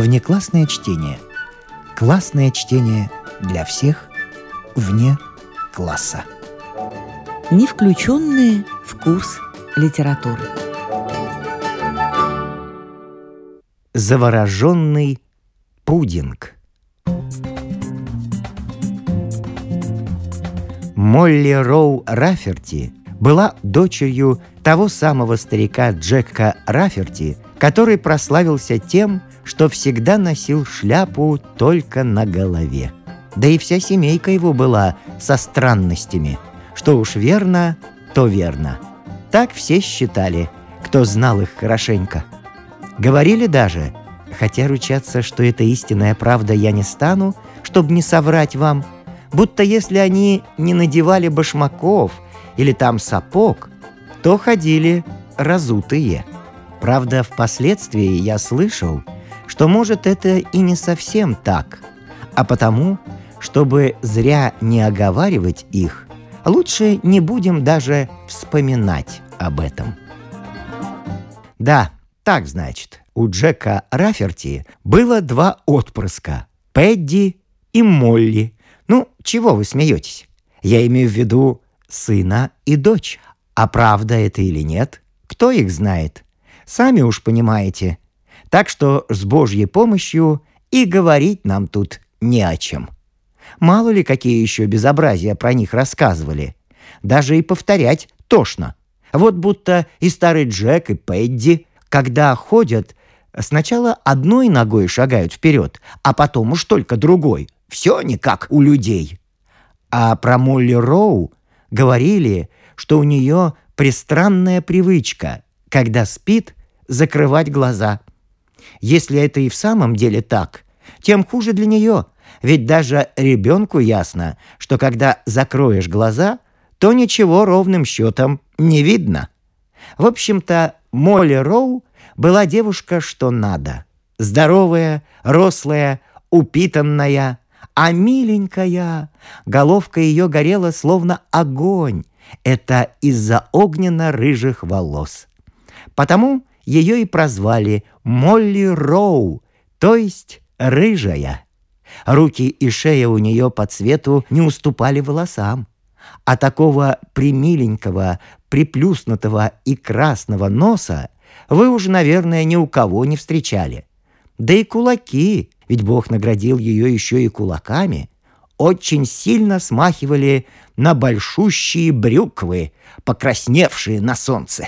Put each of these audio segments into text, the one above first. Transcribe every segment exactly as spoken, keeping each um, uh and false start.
Внеклассное чтение. Классное чтение для всех вне класса. Не включенные в курс литературы. Завороженный пудинг. Молли Роу Раферти была дочерью того самого старика Джека Раферти, который прославился тем, что всегда носил шляпу только на голове. Да и вся семейка его была со странностями. Что уж верно, то верно. Так все считали, кто знал их хорошенько. Говорили даже, хотя ручаться, что это истинная правда, я не стану, чтобы не соврать вам, будто если они не надевали башмаков или там сапог, то ходили разутые. Правда, впоследствии я слышал, что, может, это и не совсем так, а потому, чтобы зря не оговаривать их, лучше не будем даже вспоминать об этом. Да, так значит, у Джека Раферти было два отпрыска – Пэдди и Молли. Ну, чего вы смеетесь? Я имею в виду сына и дочь. А правда это или нет, кто их знает? Сами уж понимаете. Так что с Божьей помощью и говорить нам тут не о чем. Мало ли какие еще безобразия про них рассказывали. Даже и повторять тошно. Вот будто и старый Джек, и Пэдди, когда ходят, сначала одной ногой шагают вперед, а потом уж только другой. Все не как у людей. А про Молли Роу говорили, что у нее пристранная привычка, когда спит, закрывать глаза. Если это и в самом деле так, тем хуже для нее, ведь даже ребенку ясно, что когда закроешь глаза, то ничего ровным счетом не видно. В общем-то, Молли Роу была девушка что надо. Здоровая, рослая, упитанная, а миленькая. Головка ее горела словно огонь. Это из-за огненно-рыжих волос. Потому ее и прозвали Молли Роу, то есть рыжая. Руки и шея у нее по цвету не уступали волосам. А такого примиленького, приплюснутого и красного носа вы уже, наверное, ни у кого не встречали. Да и кулаки, ведь Бог наградил ее еще и кулаками, очень сильно смахивали на большущие брюквы, покрасневшие на солнце.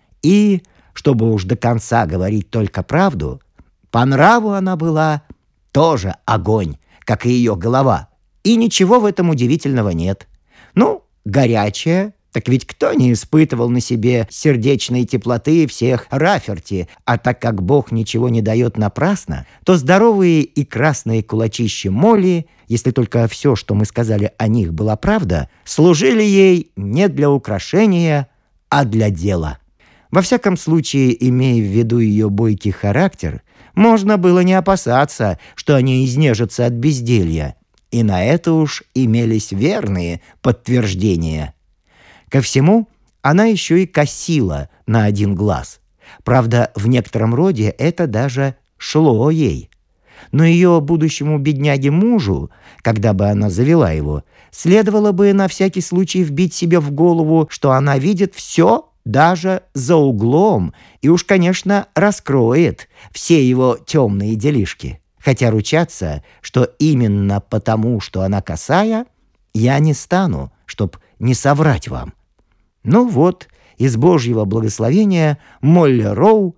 И, чтобы уж до конца говорить только правду, по нраву она была тоже огонь, как и ее голова. И ничего в этом удивительного нет. Ну, горячая, так ведь кто не испытывал на себе сердечной теплоты всех Раферти, а так как Бог ничего не дает напрасно, то здоровые и красные кулачища Молли, если только все, что мы сказали о них, была правда, служили ей не для украшения, а для дела. Во всяком случае, имея в виду ее бойкий характер, можно было не опасаться, что они изнежатся от безделья. И на это уж имелись верные подтверждения. Ко всему, она еще и косила на один глаз. Правда, в некотором роде это даже шло ей. Но ее будущему бедняге-мужу, когда бы она завела его, следовало бы на всякий случай вбить себе в голову, что она видит все даже за углом и уж, конечно, раскроет все его темные делишки. Хотя ручаться, что именно потому, что она косая, я не стану, чтоб не соврать вам. Ну вот, из Божьего благословения Молли Роу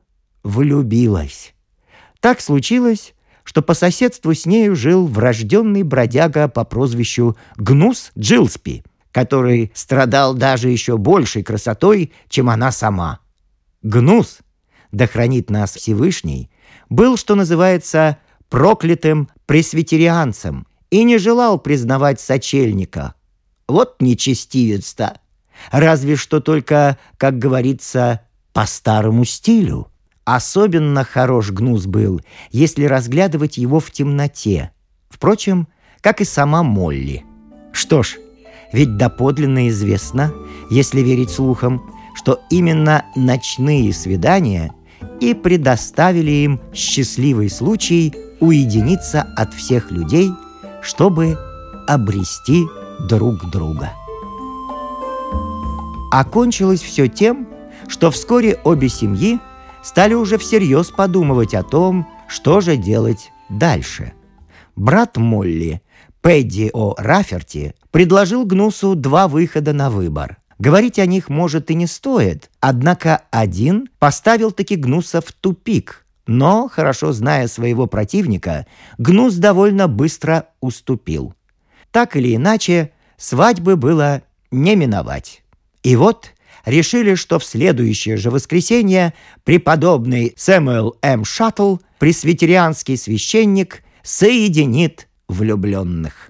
влюбилась. Так случилось, что по соседству с нею жил врожденный бродяга по прозвищу Гнус Джилспи, который страдал даже еще большей красотой, чем она сама. Гнус, да хранит нас Всевышний, был, что называется, проклятым пресвитерианцем и не желал признавать сочельника. Вот нечестивец-то! Разве что только, как говорится, по старому стилю. Особенно хорош Гнус был, если разглядывать его в темноте. Впрочем, как и сама Молли. Что ж, ведь доподлинно известно, если верить слухам, что именно ночные свидания и предоставили им счастливый случай уединиться от всех людей, чтобы обрести друг друга. Окончилось все тем, что вскоре обе семьи стали уже всерьез подумывать о том, что же делать дальше. Брат Молли, Пэдди О'Раферти, предложил Гнусу два выхода на выбор. Говорить о них, может, и не стоит, однако один поставил таки Гнуса в тупик. Но, хорошо зная своего противника, Гнус довольно быстро уступил. Так или иначе, свадьбы было не миновать. И вот решили, что в следующее же воскресенье преподобный Сэмюэл М. Шаттл, пресвитерианский священник, соединит влюбленных.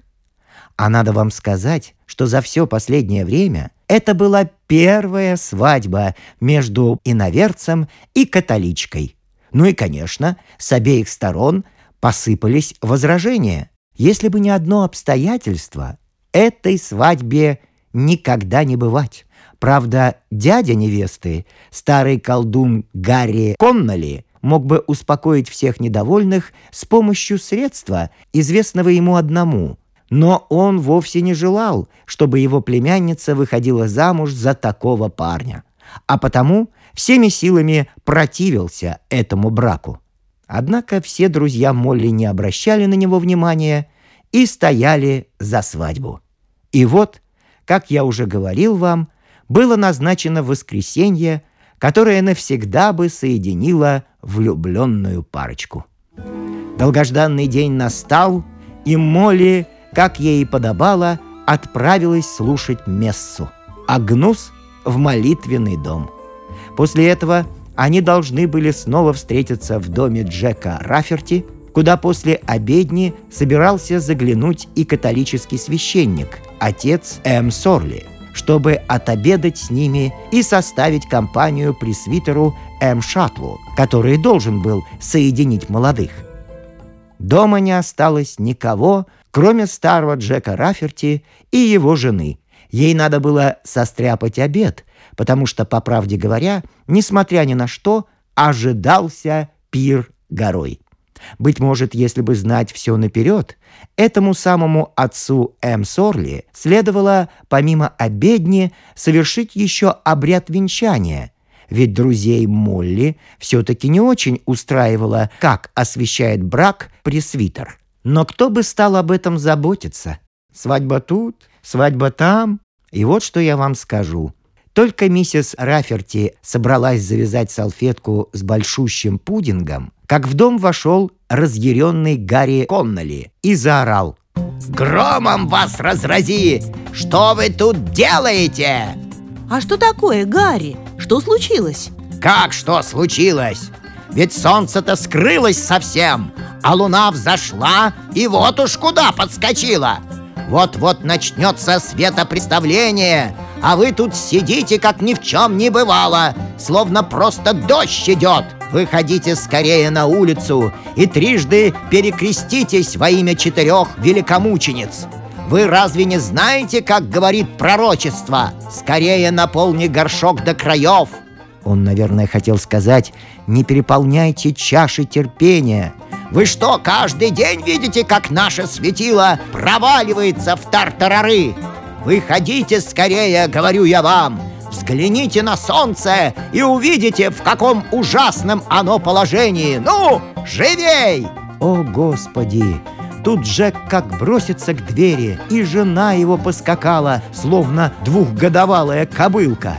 А надо вам сказать, что за все последнее время это была первая свадьба между иноверцем и католичкой. Ну и, конечно, с обеих сторон посыпались возражения. Если бы не одно обстоятельство, этой свадьбе никогда не бывать. Правда, дядя невесты, старый колдун Гарри Конноли, мог бы успокоить всех недовольных с помощью средства, известного ему одному. Но он вовсе не желал, чтобы его племянница выходила замуж за такого парня. А потому всеми силами противился этому браку. Однако все друзья Молли не обращали на него внимания и стояли за свадьбу. И вот, как я уже говорил вам, было назначено воскресенье, которое навсегда бы соединило влюбленную парочку. Долгожданный день настал, и Молли, как ей и подобало, отправилась слушать мессу, а Гнус — в молитвенный дом. После этого они должны были снова встретиться в доме Джека Раферти, куда после обедни собирался заглянуть и католический священник, отец М. Сорли, чтобы отобедать с ними и составить компанию пресвитеру М. Шаттлу, который должен был соединить молодых. Дома не осталось никого, кроме старого Джека Раферти и его жены. Ей надо было состряпать обед, потому что, по правде говоря, несмотря ни на что, ожидался пир горой. Быть может, если бы знать все наперед, этому самому отцу М. Сорли следовало, помимо обедни, совершить еще обряд венчания, ведь друзей Молли все-таки не очень устраивало, как освящает брак пресвитер. Но кто бы стал об этом заботиться? Свадьба тут, свадьба там. И вот что я вам скажу. Только миссис Раферти собралась завязать салфетку с большущим пудингом, как в дом вошел разъяренный Гарри Конноли и заорал: «Громом вас разрази! Что вы тут делаете?» А что такое, Гарри? Что случилось? «Как что случилось? Ведь солнце-то скрылось совсем, а луна взошла и вот уж куда подскочила. Вот-вот начнется светопреставление, а вы тут сидите, как ни в чем не бывало, словно просто дождь идет. Выходите скорее на улицу и трижды перекреститесь во имя четырех великомучениц. Вы разве не знаете, как говорит пророчество? Скорее наполни горшок до краев». Он, наверное, хотел сказать: «Не переполняйте чаши терпения». Вы что, каждый день видите, как наше светило проваливается в тартарары? Выходите скорее, говорю я вам. Взгляните на солнце и увидите, в каком ужасном оно положении. Ну, живей! О, Господи! Тут Джек как бросится к двери, и жена его поскакала, словно двухгодовалая кобылка.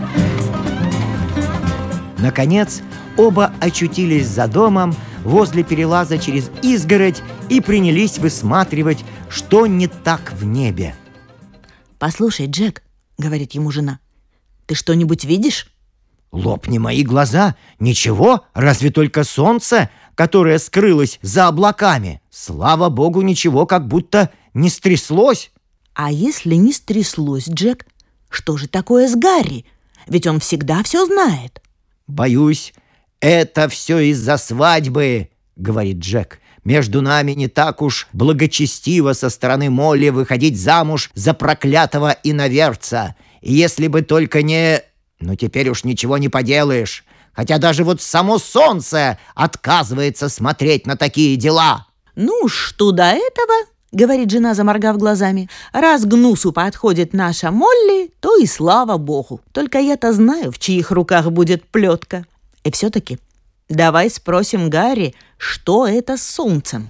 Наконец, оба очутились за домом, возле перелаза через изгородь, и принялись высматривать, что не так в небе. «Послушай, Джек, — говорит ему жена, — ты что-нибудь видишь?» «Лопни мои глаза! Ничего, разве только солнце, которое скрылось за облаками. Слава богу, ничего как будто не стряслось». «А если не стряслось, Джек, что же такое с Гарри? Ведь он всегда все знает». «Боюсь, это все из-за свадьбы, — говорит Джек. Между нами не так уж благочестиво со стороны Молли выходить замуж за проклятого иноверца. И если бы только не... Ну, теперь уж ничего не поделаешь. хотя даже вот само солнце отказывается смотреть на такие дела». «Ну, что до этого, — говорит жена, заморгав глазами, — раз к Гнусу подходит наша Молли, то и слава богу. Только я-то знаю, в чьих руках будет плетка. И все-таки давай спросим Гарри, что это с солнцем».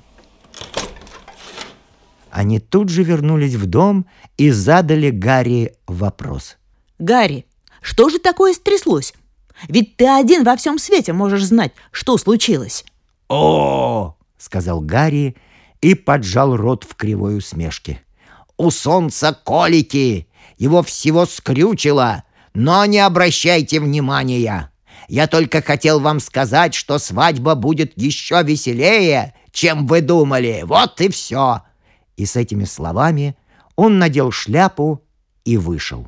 Они тут же вернулись в дом и задали Гарри вопрос. «Гарри, что же такое стряслось? Ведь ты один во всем свете можешь знать, что случилось». «О, — сказал Гарри и поджал рот в кривой усмешке. — У солнца колики, его всего скрючило, но не обращайте внимания. Я только хотел вам сказать, что свадьба будет еще веселее, чем вы думали. Вот и все». И с этими словами он надел шляпу и вышел.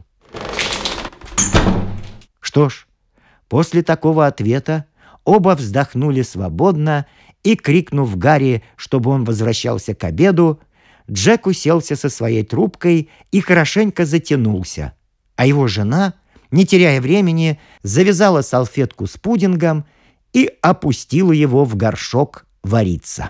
Что ж, после такого ответа оба вздохнули свободно, и, крикнув Гарри, чтобы он возвращался к обеду, Джек уселся со своей трубкой и хорошенько затянулся, а его жена, не теряя времени, завязала салфетку с пудингом и опустила его в горшок вариться.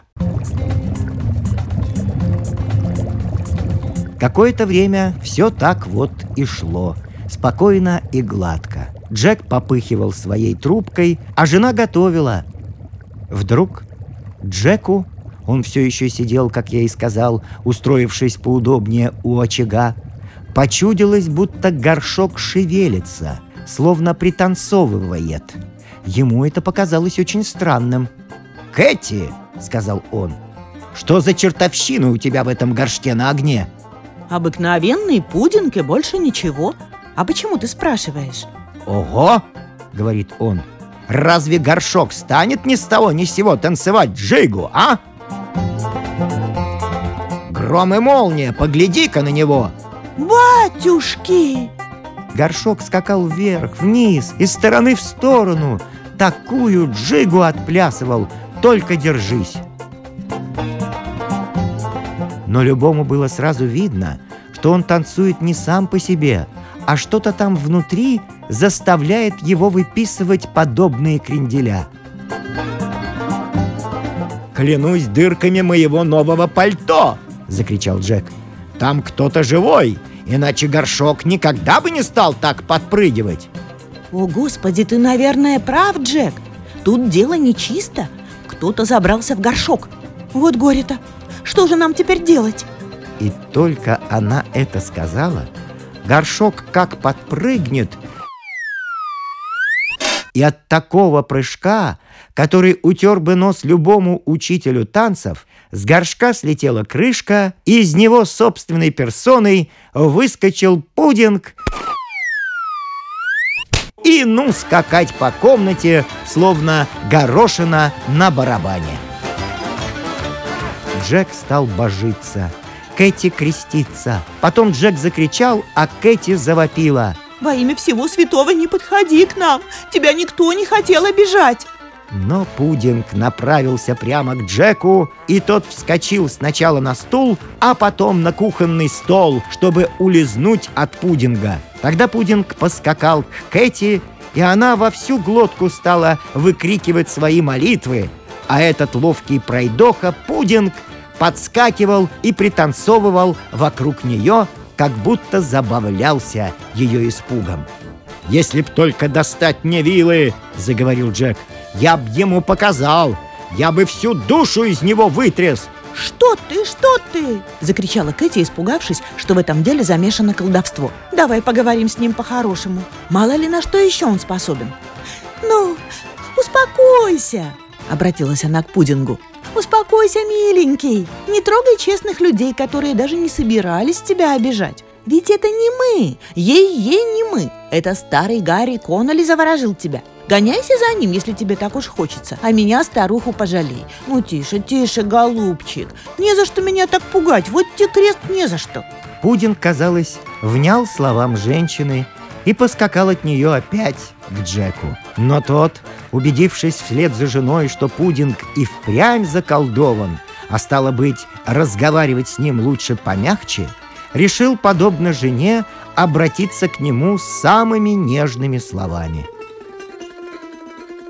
Какое-то время все так вот и шло, спокойно и гладко. Джек попыхивал своей трубкой, а жена готовила. Вдруг Джеку, он все еще сидел, как я и сказал, устроившись поудобнее у очага, почудилось, будто горшок шевелится, словно пританцовывает. Ему это показалось очень странным. «Кэти, — сказал он, — что за чертовщина у тебя в этом горшке на огне?» «Обыкновенный пудинг и больше ничего. А почему ты спрашиваешь?» «Ого! — говорит он, — разве горшок станет ни с того ни с сего танцевать джигу, а? Гром и молния, погляди-ка на него!» «Батюшки!» Горшок скакал вверх, вниз, из стороны в сторону. Такую джигу отплясывал, только держись. Но любому было сразу видно, что он танцует не сам по себе, а что-то там внутри заставляет его выписывать подобные кренделя. «Клянусь дырками моего нового пальто!» — закричал Джек. «Там кто-то живой, иначе горшок никогда бы не стал так подпрыгивать!» «О, Господи, ты, наверное, прав, Джек. Тут дело нечисто. Кто-то забрался в горшок. Вот горе-то. Что же нам теперь делать?» И только она это сказала, горшок как подпрыгнет, и от такого прыжка, который утер бы нос любому учителю танцев, с горшка слетела крышка, и из него собственной персоной выскочил пудинг и ну скакать по комнате, словно горошина на барабане. Джек стал божиться, Кэти креститься. Потом Джек закричал, а Кэти завопила: «Во имя всего святого не подходи к нам! Тебя никто не хотел обижать!» Но пудинг направился прямо к Джеку, и тот вскочил сначала на стул, а потом на кухонный стол, чтобы улизнуть от пудинга. Тогда пудинг поскакал к Кэти, и она во всю глотку стала выкрикивать свои молитвы, а этот ловкий пройдоха пудинг подскакивал и пританцовывал вокруг нее, как будто забавлялся ее испугом. «Если б только достать мне вилы, — заговорил Джек, — я б ему показал, я бы всю душу из него вытряс!» «Что ты, что ты?» — закричала Кэти, испугавшись, что в этом деле замешано колдовство. «Давай поговорим с ним по-хорошему. Мало ли на что еще он способен». «Ну, успокойся!» — обратилась она к пудингу. «Успокойся, миленький. Не трогай честных людей, которые даже не собирались тебя обижать. Ведь это не мы, ей-ей не мы. Это старый Гарри Коннелли заворожил тебя. Гоняйся за ним, если тебе так уж хочется, а меня, старуху, пожалей. Ну, тише, тише, голубчик. Не за что меня так пугать, вот тебе крест не за что». Пудинг, казалось, внял словам женщины и поскакал от нее опять к Джеку. Но тот, убедившись вслед за женой, что пудинг и впрямь заколдован, а стало быть, разговаривать с ним лучше помягче, решил, подобно жене, обратиться к нему с самыми нежными словами.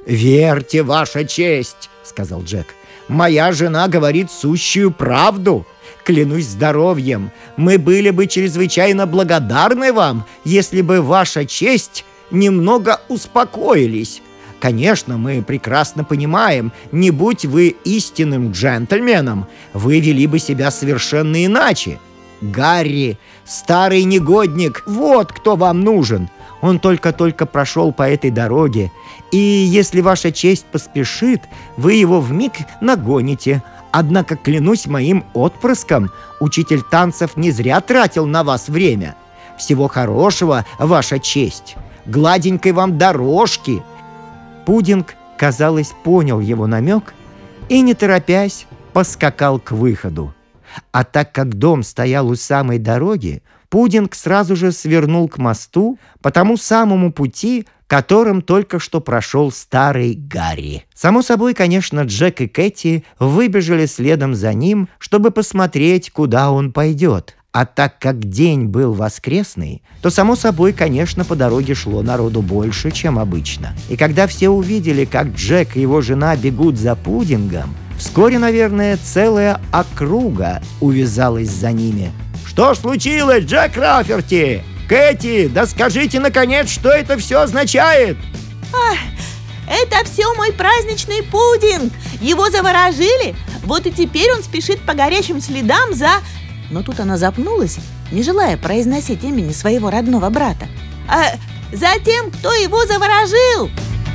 «Верьте, ваша честь», — сказал Джек. «Моя жена говорит сущую правду. Клянусь здоровьем, мы были бы чрезвычайно благодарны вам, если бы ваша честь немного успокоились. Конечно, мы прекрасно понимаем, не будь вы истинным джентльменом, вы вели бы себя совершенно иначе. Гарри, старый негодник, вот кто вам нужен. Он только-только прошел по этой дороге, и если ваша честь поспешит, вы его вмиг нагоните. Однако, клянусь моим отпрыском, учитель танцев не зря тратил на вас время. Всего хорошего, ваша честь. Гладенькой вам дорожки». Пудинг, казалось, понял его намек и, не торопясь, поскакал к выходу. А так как дом стоял у самой дороги, Пудинг сразу же свернул к мосту по тому самому пути, которым только что прошел старый Гарри. Само собой, конечно, Джек и Кэти выбежали следом за ним, чтобы посмотреть, куда он пойдет. А так как день был воскресный, то, само собой, конечно, по дороге шло народу больше, чем обычно. И когда все увидели, как Джек и его жена бегут за Пудингом, вскоре, наверное, целая округа увязалась за ними. «Что случилось, Джек Раферти? Кэти, да скажите, наконец, что это все означает?» Ах, это все мой праздничный пудинг. Его заворожили, вот и теперь он спешит по горячим следам за... Но тут она запнулась, не желая произносить имени своего родного брата. А за тем, кто его заворожил.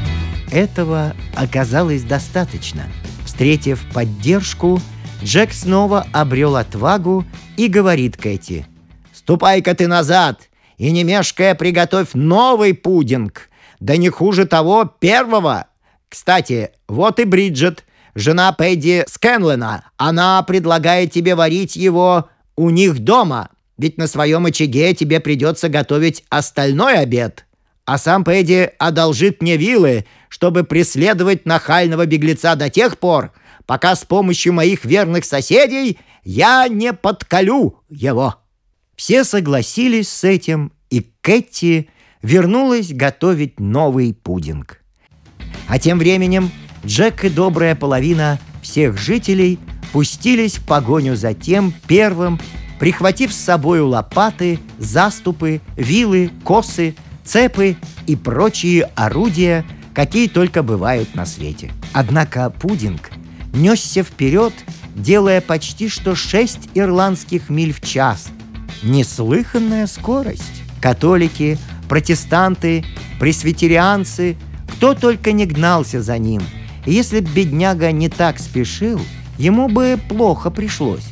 Этого оказалось достаточно. Встретив поддержку, Джек снова обрел отвагу и говорит Кэти: «Ступай-ка ты назад и, не мешкая, приготовь новый пудинг, да не хуже того первого. Кстати, вот и Бриджит, жена Пэдди Скэнлона. Она предлагает тебе варить его у них дома, ведь на своем очаге тебе придется готовить остальной обед. А сам Пэдди одолжит мне вилы, чтобы преследовать нахального беглеца до тех пор, пока с помощью моих верных соседей я не подколю его». Все согласились с этим, и Кэти вернулась готовить новый пудинг. А тем временем Джек и добрая половина всех жителей пустились в погоню за тем первым, прихватив с собою лопаты, заступы, вилы, косы, цепы и прочие орудия, какие только бывают на свете. Однако пудинг несся вперед, делая почти что шесть ирландских миль в час. Неслыханная скорость. Католики, протестанты, пресвитерианцы, кто только не гнался за ним. И если б бедняга не так спешил, ему бы плохо пришлось.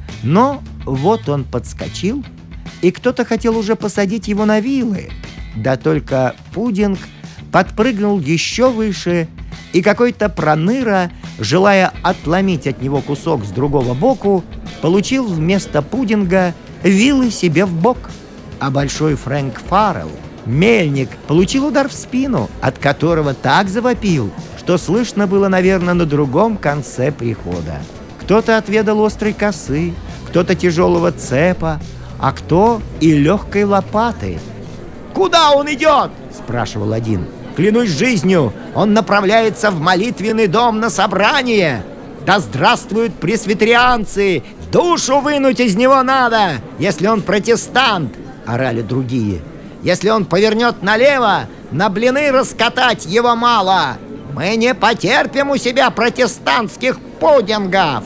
Но вот он подскочил, и кто-то хотел уже посадить его на вилы. Да только пудинг подпрыгнул еще выше, и какой-то проныра, желая отломить от него кусок с другого боку, получил вместо пудинга вилы себе в бок. А большой Фрэнк Фаррелл, мельник, получил удар в спину, от которого так завопил, что слышно было, наверное, на другом конце прихода. Кто-то отведал острой косы, кто-то тяжелого цепа, а кто и легкой лопаты. «Куда он идет?» – спрашивал один. «Клянусь жизнью, он направляется в молитвенный дом на собрание. Да здравствуют пресвитерианцы! Душу вынуть из него надо, если он протестант!» – орали другие. «Если он повернет налево, на блины раскатать его мало! Мы не потерпим у себя протестантских пудингов!»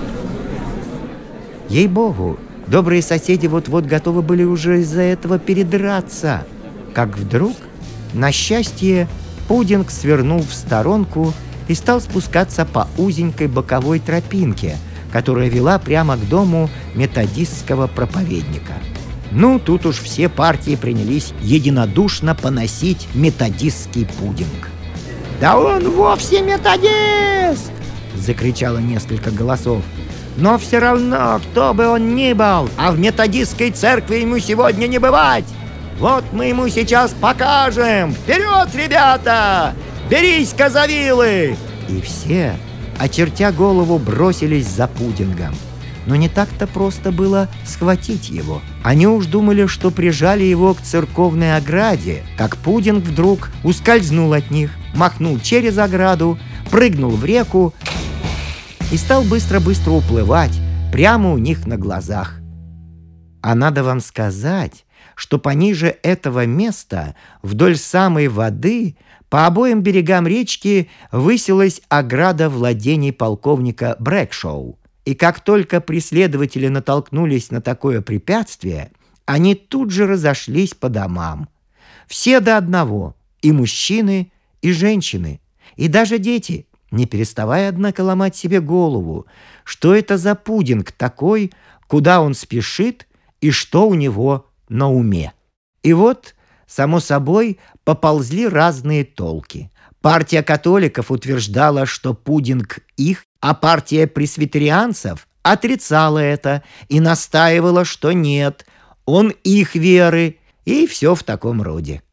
Ей-богу, добрые соседи вот-вот готовы были уже из-за этого передраться. Как вдруг, на счастье, пудинг свернул в сторонку и стал спускаться по узенькой боковой тропинке, которая вела прямо к дому методистского проповедника. Ну, тут уж все партии принялись единодушно поносить методистский пудинг. «Да он вовсе методист!» — закричало несколько голосов. «Но все равно, кто бы он ни был, а в методистской церкви ему сегодня не бывать! Вот мы ему сейчас покажем! Вперед, ребята! Берись-ка за вилы!» И все, очертя голову, бросились за пудингом. но не так-то просто было схватить его. Они уж думали, что прижали его к церковной ограде, как пудинг вдруг ускользнул от них, махнул через ограду, прыгнул в реку и стал быстро-быстро уплывать прямо у них на глазах. А надо вам сказать, что пониже этого места, вдоль самой воды, по обоим берегам речки высилась ограда владений полковника Брэкшоу. И как только преследователи натолкнулись на такое препятствие, они тут же разошлись по домам. Все до одного, и мужчины, и женщины, и даже дети, не переставая, однако, ломать себе голову, что это за пудинг такой, куда он спешит и что у него на уме. И вот, само собой, поползли разные толки. Партия католиков утверждала, что пудинг их, а партия пресвитерианцев отрицала это и настаивала, что нет, он их веры, и все в таком роде.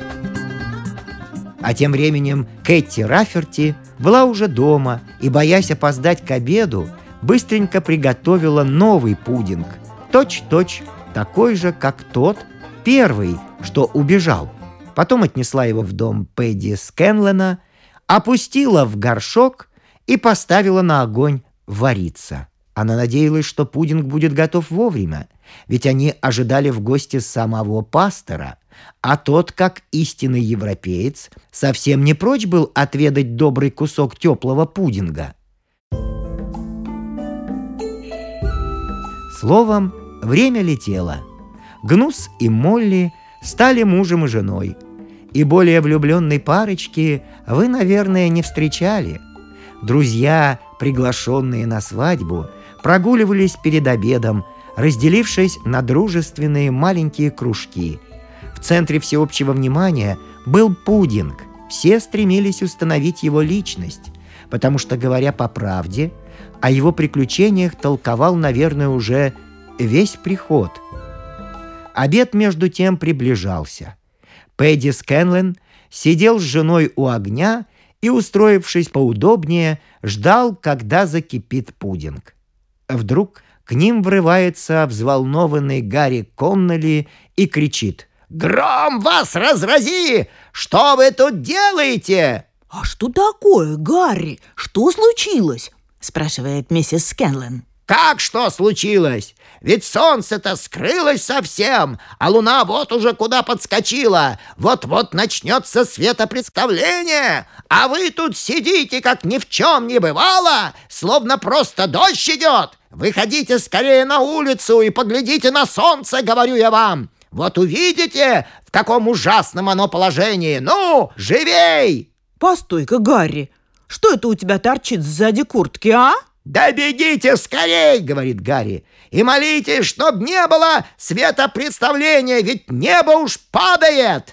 А тем временем Кэти Раферти была уже дома и, боясь опоздать к обеду, быстренько приготовила новый пудинг, точь-точь такой же, как тот первый, что убежал. Потом отнесла его в дом Пэдди Скэнлона, опустила в горшок и поставила на огонь вариться. Она надеялась, что пудинг будет готов вовремя, ведь они ожидали в гости самого пастора, а тот, как истинный европеец, совсем не прочь был отведать добрый кусок теплого пудинга. Словом, время летело. Гнус и Молли стали мужем и женой, и более влюбленной парочки вы, наверное, не встречали. Друзья, приглашенные на свадьбу, прогуливались перед обедом, разделившись на дружественные маленькие кружки. В центре всеобщего внимания был пудинг. Все стремились установить его личность, потому что, говоря по правде, о его приключениях толковал, наверное, уже весь приход. Обед, между тем, приближался. Пэдди Скэнлон сидел с женой у огня и, устроившись поудобнее, ждал, когда закипит пудинг. Вдруг к ним врывается взволнованный Гарри Коннелли и кричит: «Гром вас разрази! Что вы тут делаете?» «А что такое, Гарри? Что случилось?» — спрашивает миссис Скэнлон. «Как что случилось? Ведь солнце-то скрылось совсем, а луна вот уже куда подскочила. Вот-вот начнется светопредставление, а вы тут сидите, как ни в чем не бывало, словно просто дождь идет. Выходите скорее на улицу и поглядите на солнце, говорю я вам. Вот увидите, в каком ужасном оно положении. Ну, живей!» «Постой-ка, Гарри, что это у тебя торчит сзади куртки, а?» «Да бегите скорей!» — говорит Гарри. «И молитесь, чтоб не было светопредставления, ведь небо уж падает!»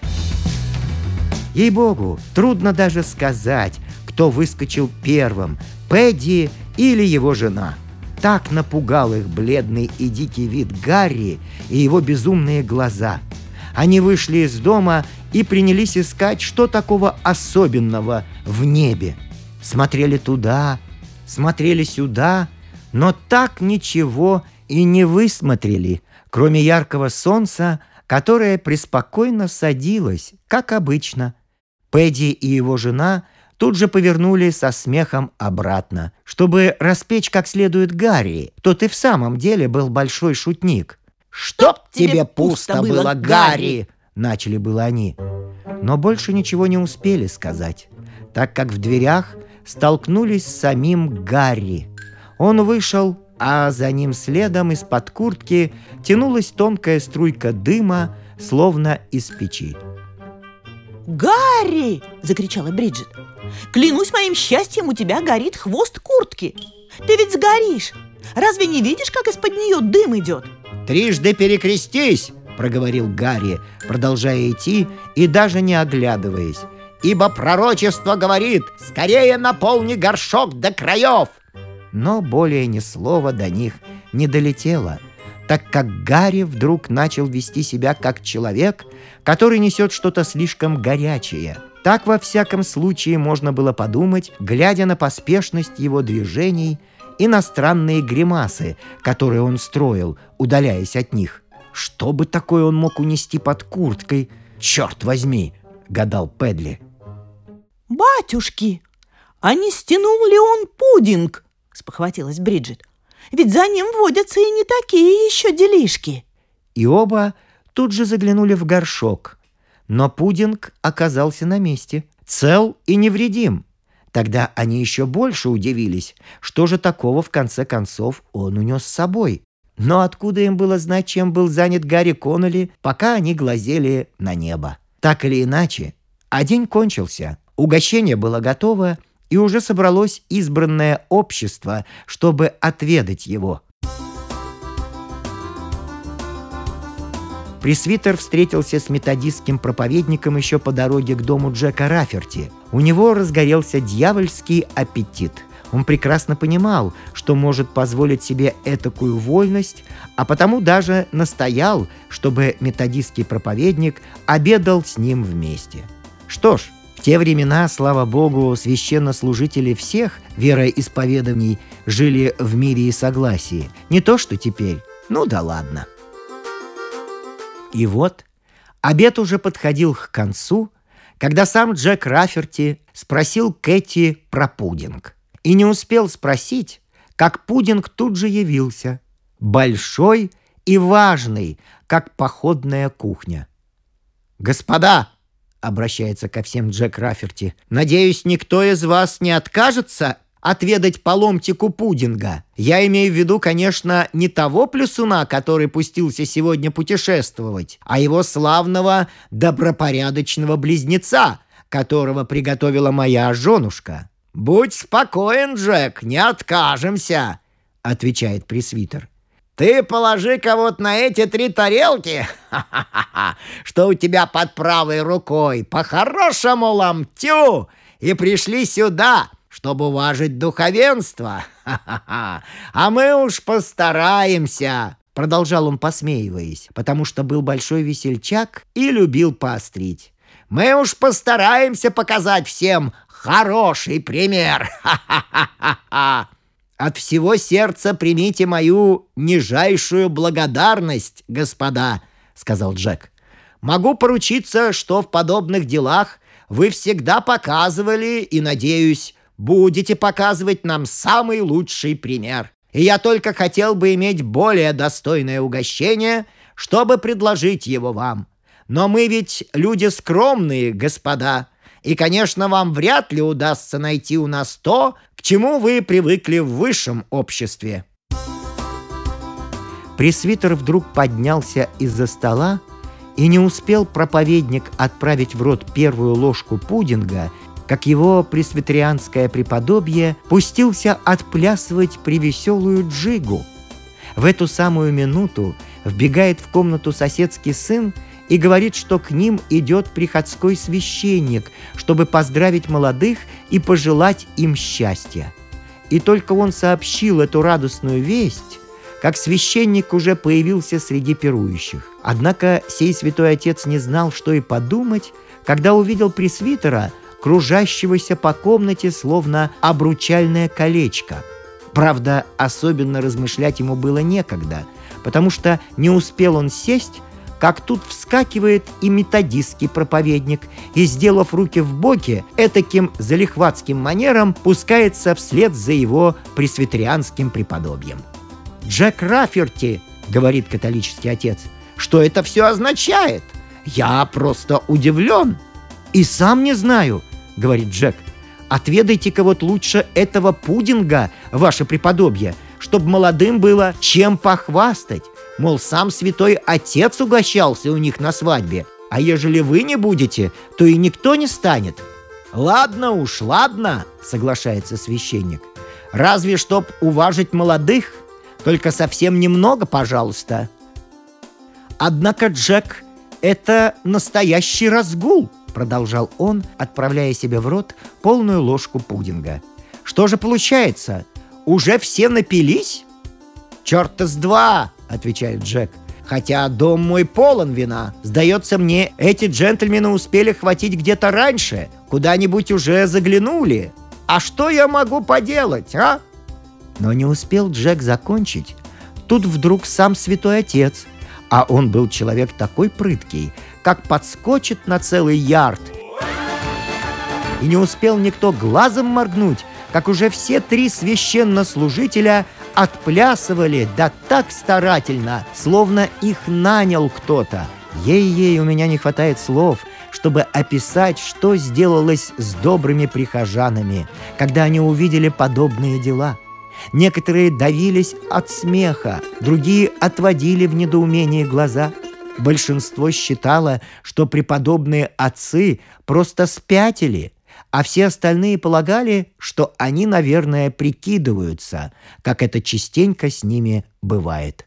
Ей-богу, трудно даже сказать, кто выскочил первым, Пэдди или его жена. Так напугал их бледный и дикий вид Гарри и его безумные глаза. Они вышли из дома и принялись искать, что такого особенного в небе. Смотрели туда, смотрели сюда, но так ничего и не высмотрели, кроме яркого солнца, которое преспокойно садилось, как обычно. Пэдди и его жена тут же повернули со смехом обратно, чтобы распечь как следует Гарри. Тот и в самом деле был большой шутник. «Чтоб тебе пусто было, Гарри!» — начали было они. Но больше ничего не успели сказать, так как в дверях столкнулись с самим Гарри. Он вышел, а за ним следом из-под куртки тянулась тонкая струйка дыма, словно из печи. «Гарри!» — закричала Бриджит. «Клянусь моим счастьем, у тебя горит хвост куртки. Ты ведь сгоришь. Разве не видишь, как из-под нее дым идет?» «Трижды перекрестись!» — проговорил Гарри, продолжая идти и даже не оглядываясь. «Ибо пророчество говорит: скорее наполни горшок до краев!» Но более ни слова до них не долетело, так как Гарри вдруг начал вести себя как человек, который несет что-то слишком горячее. Так, во всяком случае, можно было подумать, глядя на поспешность его движений иностранные гримасы, которые он строил, удаляясь от них. Что бы такое он мог унести под курткой? «Черт возьми!» — гадал Пэдли. «Батюшки, а не стянул ли он пудинг?» — спохватилась Бриджит. «Ведь за ним водятся и не такие еще делишки». И оба тут же заглянули в горшок. Но пудинг оказался на месте, цел и невредим. Тогда они еще больше удивились, что же такого в конце концов он унес с собой. Но откуда им было знать, чем был занят Гарри Коннелли, пока они глазели на небо? Так или иначе, а день кончился, угощение было готово, и уже собралось избранное общество, чтобы отведать его. Пресвитер встретился с методистским проповедником еще по дороге к дому Джека Раферти. У него разгорелся дьявольский аппетит. Он прекрасно понимал, что может позволить себе этакую вольность, а потому даже настоял, чтобы методистский проповедник обедал с ним вместе. Что ж, в те времена, слава богу, священнослужители всех вероисповеданий жили в мире и согласии. Не то что теперь. Ну да ладно. И вот обед уже подходил к концу, когда сам Джек Раферти спросил Кэти про пудинг. И не успел спросить, как пудинг тут же явился. Большой и важный, как походная кухня. «Господа!» — обращается ко всем Джек Раферти. «Надеюсь, никто из вас не откажется отведать по ломтику пудинга. Я имею в виду, конечно, не того плюсуна, который пустился сегодня путешествовать, а его славного добропорядочного близнеца, которого приготовила моя женушка». «Будь спокоен, Джек, не откажемся», — отвечает пресвитер. «Ты положи-ка вот на эти три тарелки, что у тебя под правой рукой, по хорошему ломтю, и пришли сюда, чтобы уважить духовенство. А мы уж постараемся», — продолжал он, посмеиваясь, потому что был большой весельчак и любил поострить. «Мы уж постараемся показать всем хороший пример. Ха-ха-ха-ха! От всего сердца примите мою нижайшую благодарность, господа», — сказал Джек. «Могу поручиться, что в подобных делах вы всегда показывали и, надеюсь, будете показывать нам самый лучший пример. И я только хотел бы иметь более достойное угощение, чтобы предложить его вам. Но мы ведь люди скромные, господа, и, конечно, вам вряд ли удастся найти у нас то, к чему вы привыкли в высшем обществе». Пресвитер вдруг поднялся из-за стола, и не успел проповедник отправить в рот первую ложку пудинга, как его пресвитерианское преподобие пустился отплясывать привеселую джигу. В эту самую минуту вбегает в комнату соседский сын и говорит, что к ним идет приходской священник, чтобы поздравить молодых и пожелать им счастья. И только он сообщил эту радостную весть, как священник уже появился среди пирующих. Однако сей святой отец не знал, что и подумать, когда увидел пресвитера, кружащегося по комнате, словно обручальное колечко. Правда, особенно размышлять ему было некогда, потому что не успел он сесть, как тут вскакивает и методистский проповедник и, сделав руки в боки, этаким залихватским манером пускается вслед за его пресвитерианским преподобием. «Джек Раферти», — говорит католический отец, — «что это все означает? Я просто удивлен». «И сам не знаю», — говорит Джек. «Отведайте-ка вот лучше этого пудинга, ваше преподобие, чтобы молодым было чем похвастать. Мол, сам святой отец угощался у них на свадьбе, а ежели вы не будете, то и никто не станет». «Ладно уж, ладно», — соглашается священник. «Разве чтоб уважить молодых, только совсем немного, пожалуйста». «Однако, Джек, это настоящий разгул», — продолжал он, отправляя себе в рот полную ложку пудинга. «Что же получается? Уже все напились?» «Черта с два», — отвечает Джек. «Хотя дом мой полон вина. Сдается мне, эти джентльмены успели хватить где-то раньше, куда-нибудь уже заглянули. А что я могу поделать, а?» Но не успел Джек закончить. Тут вдруг сам святой отец, а он был человек такой прыткий, как подскочит на целый ярд. И не успел никто глазом моргнуть, как уже все три священнослужителя отплясывали, да так старательно, словно их нанял кто-то. Ей-ей, у меня не хватает слов, чтобы описать, что сделалось с добрыми прихожанами, когда они увидели подобные дела. Некоторые давились от смеха, другие отводили в недоумении глаза. Большинство считало, что преподобные отцы просто спятили, а все остальные полагали, что они, наверное, прикидываются, как это частенько с ними бывает.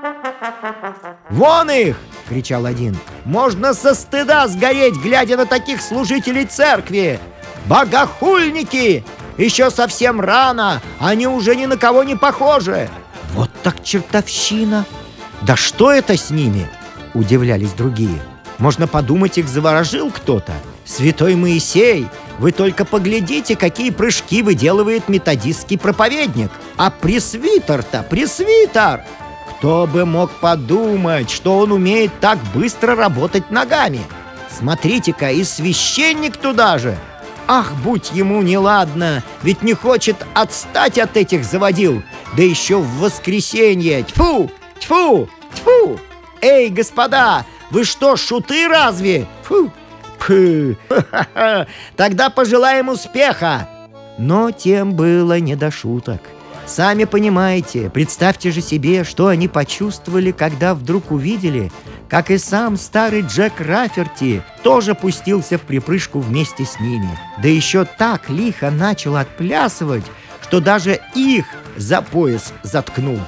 «Вон их!» — кричал один. «Можно со стыда сгореть, глядя на таких служителей церкви! Богохульники! Еще совсем рано, они уже ни на кого не похожи!» «Вот так чертовщина! Да что это с ними?» — удивлялись другие. «Можно подумать, их заворожил кто-то. Святой Моисей, вы только поглядите, какие прыжки выделывает методистский проповедник! А пресвитер-то, пресвитер! Кто бы мог подумать, что он умеет так быстро работать ногами? Смотрите-ка, и священник туда же! Ах, будь ему неладно, ведь не хочет отстать от этих заводил, да еще в воскресенье! Тьфу! Тьфу! Тьфу! Эй, господа, вы что, шуты разве? Фу! Фу! Ха-ха-ха! Тогда пожелаем успеха!» Но тем было не до шуток. Сами понимаете, представьте же себе, что они почувствовали, когда вдруг увидели, как и сам старый Джек Раферти тоже пустился в припрыжку вместе с ними. Да еще так лихо начал отплясывать, что даже их за пояс заткнул.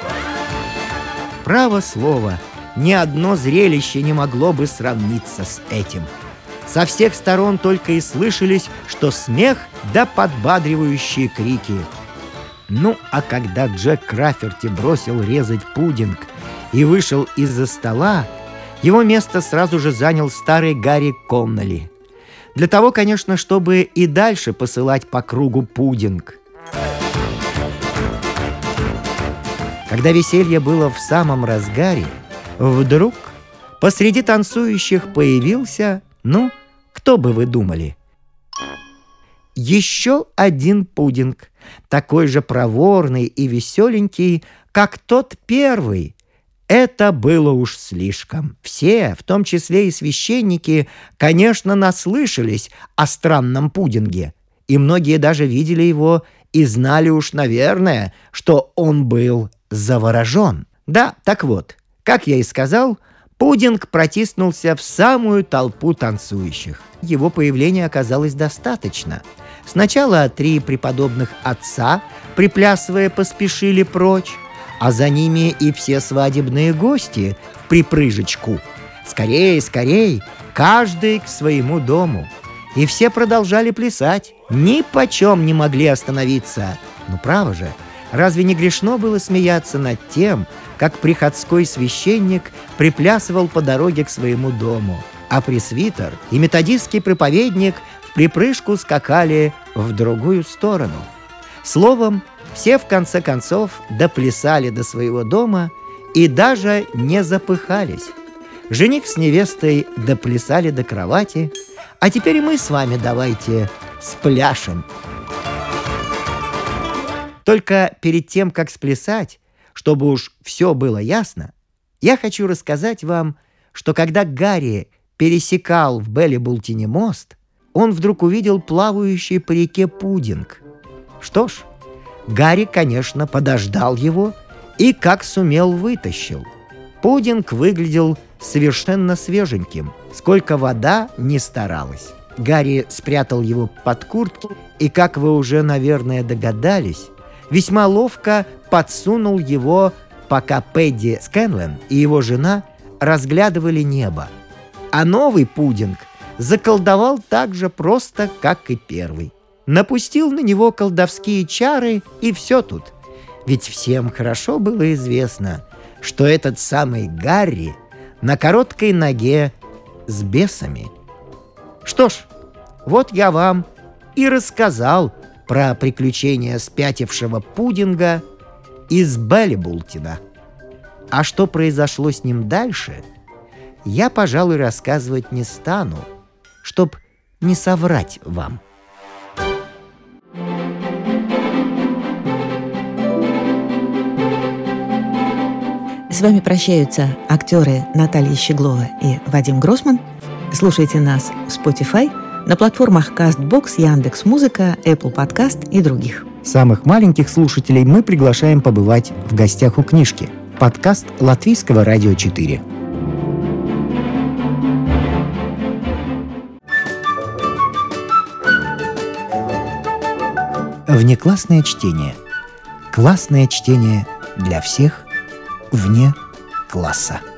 Право слово, ни одно зрелище не могло бы сравниться с этим. Со всех сторон только и слышались, что смех да подбадривающие крики. Ну, а когда Джек Раферти бросил резать пудинг и вышел из-за стола, его место сразу же занял старый Гарри Конноли. Для того, конечно, чтобы и дальше посылать по кругу пудинг. Когда веселье было в самом разгаре, вдруг посреди танцующих появился, ну, кто бы вы думали? Еще один пудинг, такой же проворный и веселенький, как тот первый. Это было уж слишком. Все, в том числе и священники, конечно, наслышались о странном пудинге, и многие даже видели его и знали уж, наверное, что он был заворожен. Да, так вот, как я и сказал, пудинг протиснулся в самую толпу танцующих. Его появления оказалось достаточно. Сначала три преподобных отца, приплясывая, поспешили прочь, а за ними и все свадебные гости в припрыжечку. Скорей, скорей, каждый к своему дому. И все продолжали плясать, ни почем не могли остановиться. Ну, право же, разве не грешно было смеяться над тем, как приходской священник приплясывал по дороге к своему дому, а пресвитер и методистский проповедник в припрыжку скакали в другую сторону? Словом, все в конце концов доплясали до своего дома и даже не запыхались. Жених с невестой доплясали до кровати, а теперь и мы с вами давайте спляшем. Только перед тем, как сплясать, чтобы уж все было ясно, я хочу рассказать вам, что когда Гарри пересекал в Беллибултине мост, он вдруг увидел плавающий по реке пудинг. Что ж, Гарри, конечно, подождал его и как сумел вытащил. Пудинг выглядел совершенно свеженьким, сколько вода не старалась. Гарри спрятал его под куртку и, как вы уже, наверное, догадались, весьма ловко подсунул его, пока Пэдди Скэнлон и его жена разглядывали небо. А новый пудинг заколдовал так же просто, как и первый. Напустил на него колдовские чары, и все тут. Ведь всем хорошо было известно, что этот самый Гарри на короткой ноге с бесами. Что ж, вот я вам и рассказал про приключения спятившего пудинга из Беллибултина. А что произошло с ним дальше, я, пожалуй, рассказывать не стану, чтоб не соврать вам. С вами прощаются актеры Наталья Щеглова и Вадим Гроссман. Слушайте нас в Spotify, на платформах CastBox, Яндекс.Музыка, Apple Podcast и других. Самых маленьких слушателей мы приглашаем побывать в гостях у книжки. Подкаст Латвийского радио четыре. Внеклассное чтение. Классное чтение для всех вне класса.